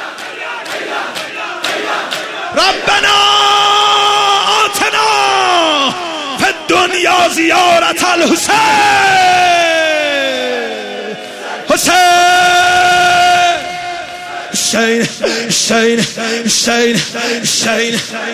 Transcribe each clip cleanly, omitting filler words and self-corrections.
ربنا آتنا فی الدنیا زیارت الحسین حسین حسین حسین حسین.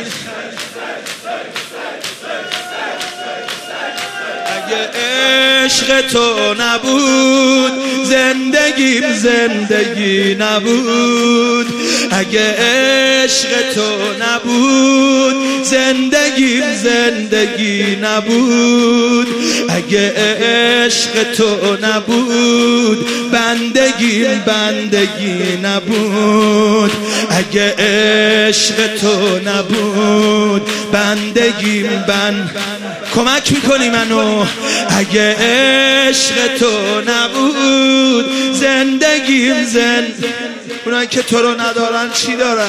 اگه عشق تو نبود زندگیم زندگی نبود. اگه عشق تو نبود زندگیم زندگی نبود. اگه عشق تو نبود بندگیم بندگی نبود. اگه عشق تو نبود بندگیم کمک میکنی منو. اگه عشق تو نبود زندگیم اونایی که تو رو ندارن چی دارن؟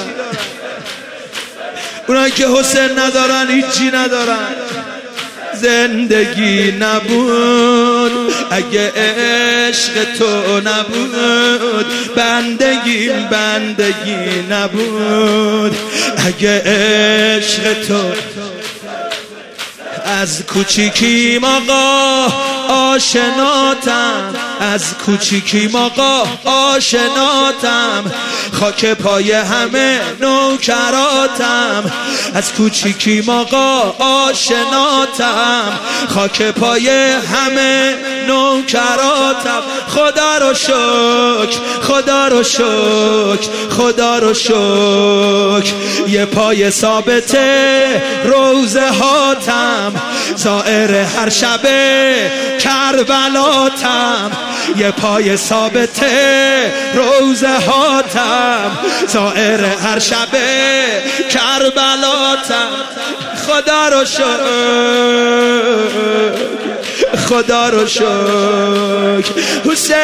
اونایی که حسین ندارن هیچی ندارن. زندگی نبود اگه عشق تو نبود بندگیم بندگی نبود. اگه عشق تو از کوچیکیم آقا آشناتم. از کوچیکیم آقا آشناتم. خاک پای همه نوکراتم. از کوچیکیم آقا آشناتم. خاک پای همه نوکراتم. خدا رو شکر خدا رو شکر خدا رو شکر. یه پای ثابته روزه هاتم. زائر هر شب کربلاتم. یه پای ثابته روزه هاتم. زائر هر شب کربلاتم. خدا رو شکر خدا رو شکر. حسین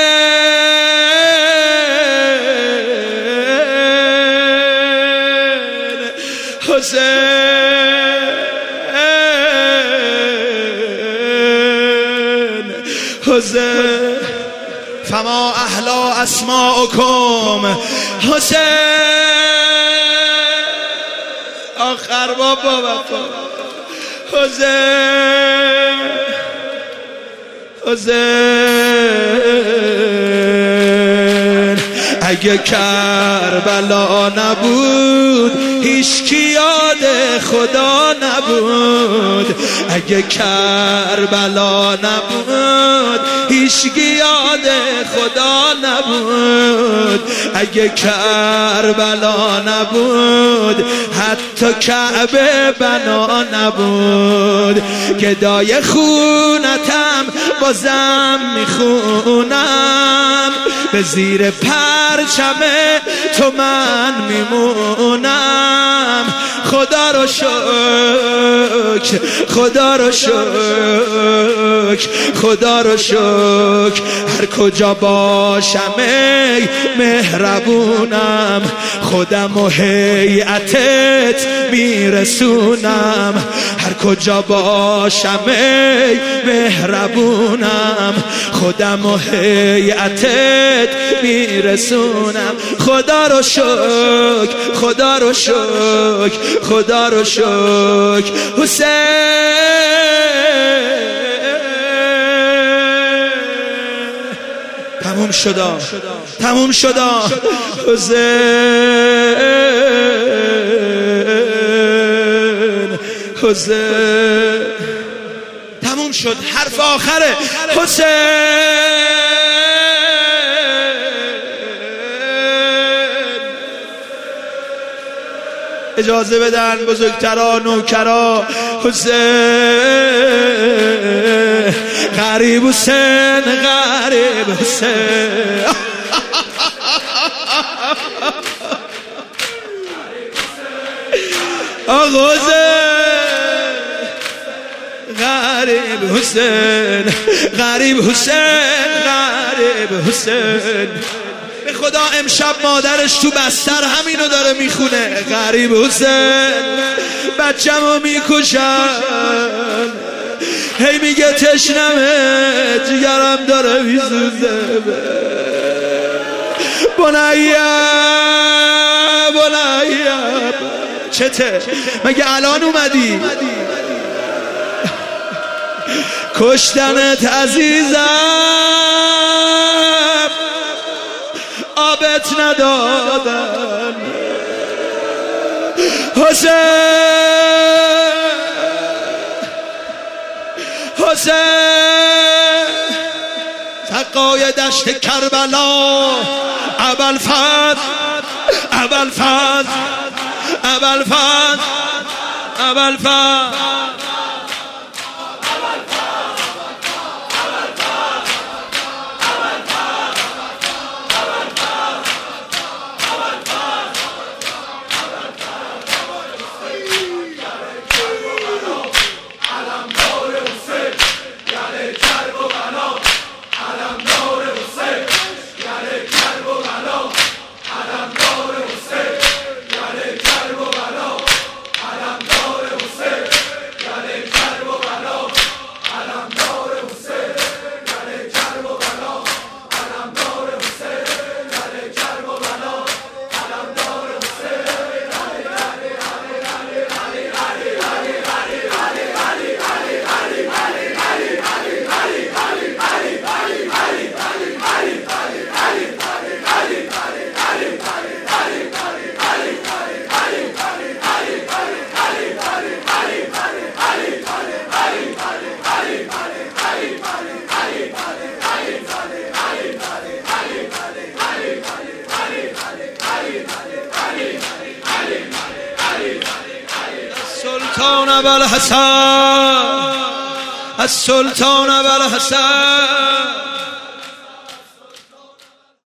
حسین حسین. فما احلا اسماءکم حسین. آخر بابا وفا حسین حسین. اگه کربلا نبود هیچکی یاد خدا نبود. اگه کربلا نبود هیچکی یاد خدا نبود. اگه کربلا نبود حتی کعبه بنا نبود. گدای خونتم بازم میخونم. به زیر پرچم تو من میمونم. خدا رو شکر خدا رو شکر خدا رو شکر. هر کجا باشم ای مهربونم. خودم و هیئتت میرسونم. هر کجا باشم ای مهربونم. خودم و هیئتت میرسونم. خدا رو شکر خدا رو شکر خدا رو شکر. حسین تموم شدا تموم شدا. حسین حسین تموم شد. حرف آخره حسین. اجازه بدن بزرگترا نوکرا. حسین غریب حسین غریب حسین. آقا غریب حسین غریب حسین غریب حسین. به خدا امشب مادرش تو بستر همینو داره میخونه. غریب حسین بچه‌مو میکشن. هی میگه تشنمه جگرم داره میسوزه. بنیم چته؟ مگه الان اومدی؟ کشتنت عزیزم، آبت ندادن. حسین حسین سقای دشت کربلا، ابوالفضل ابوالفضل ابوالفضل ابوالفضل. السلطان ابوالحسن، السلطان ابوالحسن.